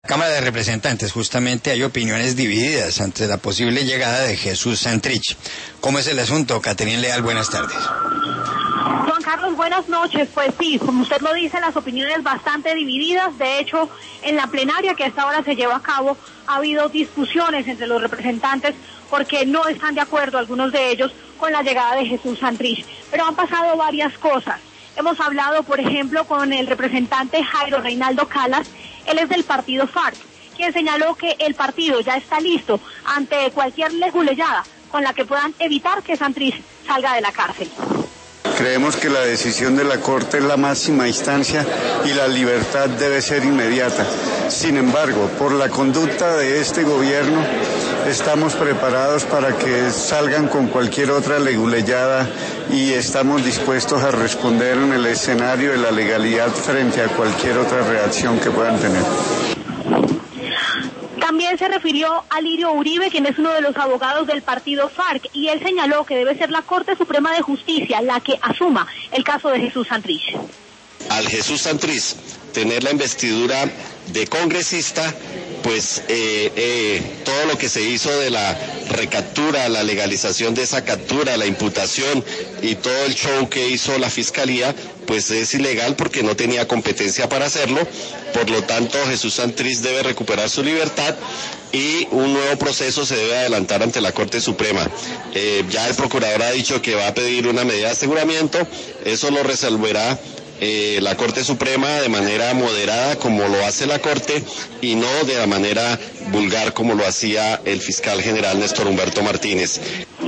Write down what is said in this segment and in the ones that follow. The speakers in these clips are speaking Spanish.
Cámara de Representantes, justamente hay opiniones divididas ante la posible llegada de Jesús Santrich. ¿Cómo es el asunto? Caterine Leal, buenas tardes. Juan Carlos, buenas noches. Pues sí, como usted lo dice, las opiniones bastante divididas. De hecho, en la plenaria que a esta hora se lleva a cabo, ha habido discusiones entre los representantes porque no están de acuerdo, algunos de ellos, con la llegada de Jesús Santrich. Pero han pasado varias cosas. Hemos hablado, por ejemplo, con el representante Jairo Reinaldo Calas. Él es del partido FARC, quien señaló que el partido ya está listo ante cualquier leguleyada con la que puedan evitar que Santrich salga de la cárcel. Creemos que la decisión de la Corte es la máxima instancia y la libertad debe ser inmediata. Sin embargo, por la conducta de este gobierno, estamos preparados para que salgan con cualquier otra leguleyada y estamos dispuestos a responder en el escenario de la legalidad frente a cualquier otra reacción que puedan tener. También se refirió a Lirio Uribe, quien es uno de los abogados del partido FARC, y él señaló que debe ser la Corte Suprema de Justicia la que asuma el caso de Jesús Santrich. Al Jesús Santrich tener la investidura de congresista, pues todo lo que se hizo de la recaptura, la legalización de esa captura, la imputación y todo el show que hizo la Fiscalía, pues es ilegal porque no tenía competencia para hacerlo. Por lo tanto, Jesús Santrich debe recuperar su libertad y un nuevo proceso se debe adelantar ante la Corte Suprema. Ya el procurador ha dicho que va a pedir una medida de aseguramiento, eso lo resolverá la Corte Suprema de manera moderada como lo hace la Corte y no de la manera vulgar como lo hacía el fiscal general Néstor Humberto Martínez.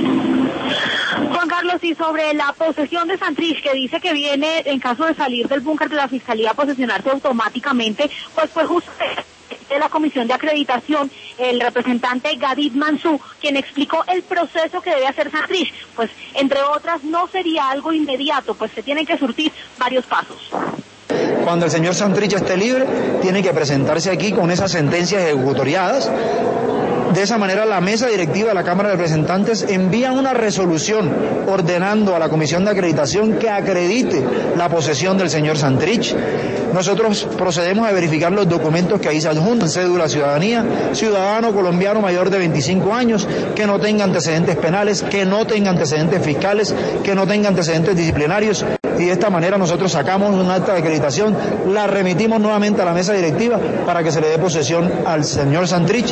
Juan Carlos, y sobre la posesión de Santrich, que dice que viene en caso de salir del búnker de la Fiscalía a posesionarse automáticamente, pues fue justo de la Comisión de Acreditación, el representante Gadid Mansú, quien explicó el proceso que debe hacer Santrich. Pues, entre otras, no sería algo inmediato, pues se tienen que surtir varios pasos. Cuando el señor Santrich esté libre, tiene que presentarse aquí con esas sentencias ejecutoriadas. De esa manera, la mesa directiva de la Cámara de Representantes envía una resolución ordenando a la Comisión de Acreditación que acredite la posesión del señor Santrich. Nosotros procedemos a verificar los documentos que ahí se adjuntan: cédula, ciudadanía, ciudadano colombiano mayor de 25 años, que no tenga antecedentes penales, que no tenga antecedentes fiscales, que no tenga antecedentes disciplinarios. Y de esta manera nosotros sacamos un acta de acreditación, la remitimos nuevamente a la mesa directiva para que se le dé posesión al señor Santrich.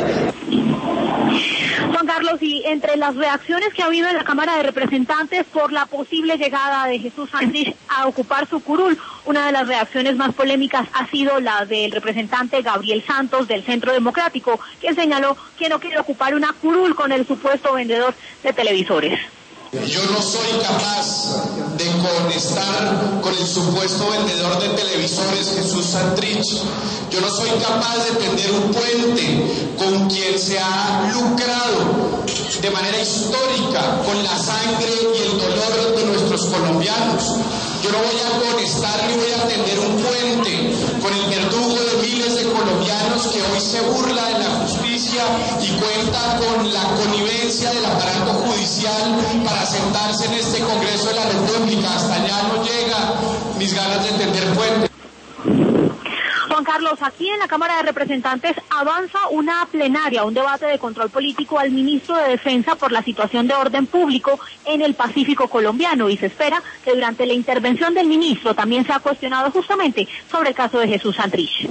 Juan Carlos, y entre las reacciones que ha habido en la Cámara de Representantes por la posible llegada de Jesús Santrich a ocupar su curul, una de las reacciones más polémicas ha sido la del representante Gabriel Santos del Centro Democrático, quien señaló que no quiere ocupar una curul con el supuesto vendedor de televisores. Yo no soy capaz de conectar con el supuesto vendedor de televisores Jesús Santrich. Yo no soy capaz de tender un puente con quien se ha lucrado de manera histórica con la sangre y el dolor de nuestros colombianos. Yo no voy a conectar ni voy a tender un puente con el verdugo de miles de colombianos que hoy se burla de la justicia y cuenta con la connivencia del aparato judicial para sentarse en este Congreso de la República. Hasta allá no llega mis ganas de tender puente. Juan Carlos, aquí en la Cámara de Representantes avanza una plenaria, un debate de control político al ministro de Defensa por la situación de orden público en el Pacífico colombiano, y se espera que durante la intervención del ministro también sea cuestionado justamente sobre el caso de Jesús Santrich.